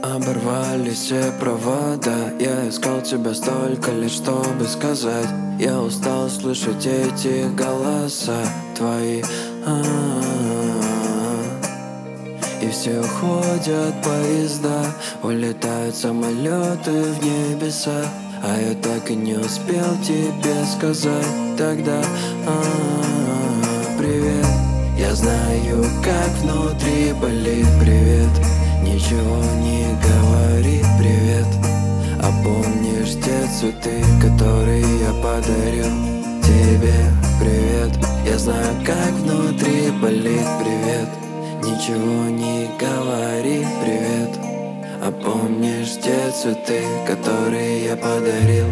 Оборвались все провода. Я искал тебя столько лишь, чтобы сказать: я устал слышать эти голоса твои. И все уходят поезда, улетают самолеты в небеса, а я так и не успел тебе сказать тогда привет. Я знаю, как внутри болит. Привет, ничего не говори. Привет, а помнишь те цветы, которые я подарил тебе? Привет, я знаю, как внутри болит. Привет, ничего не говори. Привет, а помнишь те цветы, которые я подарил?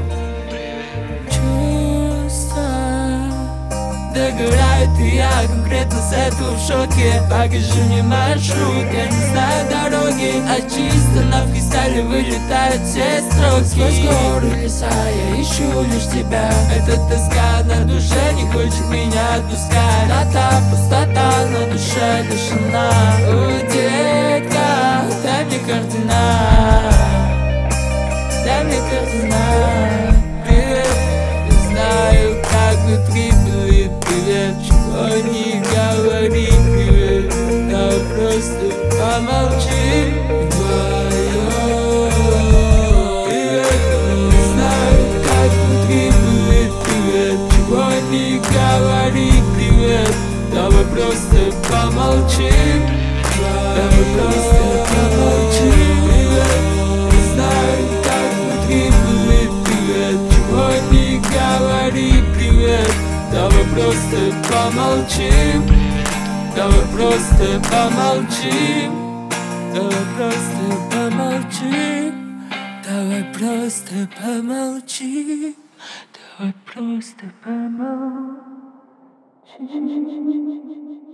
Догорает, и я конкретно с этого в шоке. Покажи мне маршрут, я не знаю дороги, а чисто на фристайле вылетают все строки. Сквозь горы, леса я ищу лишь тебя. Эта тоска на душе не хочет меня отпускать. Пустота на душе, тишина. О, детка, дай мне координат, дай мне координат. Привет, я знаю, как внутри болит. Привет, чего не говори. Привет, давай просто помолчи вдвоем. Привет, не знаю, как внутри болит. Привет, чего не говори. Привет, давай просто помолчи. Давай просто помолчи. Привет, не знаю, как внутри болит. Привет, чего не говори. Привет, давай просто помолчим. Давай просто помолчим. Давай просто помолчим. Давай просто помолчим. Давай просто помолчим.